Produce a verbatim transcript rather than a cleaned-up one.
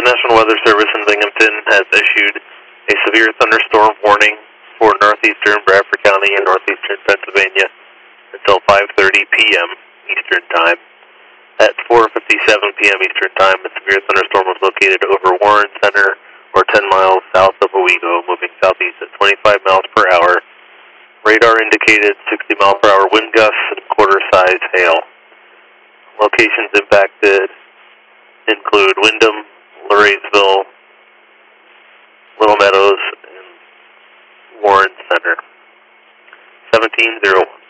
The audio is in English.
National Weather Service in Binghamton has issued a severe thunderstorm warning for northeastern Bradford County and northeastern Pennsylvania until five thirty p m Eastern Time. At four fifty-seven p m Eastern Time, a severe thunderstorm was located over Warren Center, or ten miles south of Owego, moving southeast at twenty-five miles per hour. Radar indicated sixty mile per hour wind gusts and quarter-size hail. Locations impacted include Windham, Lorainesville, Little Meadows, and Warren Center. seventeen oh one.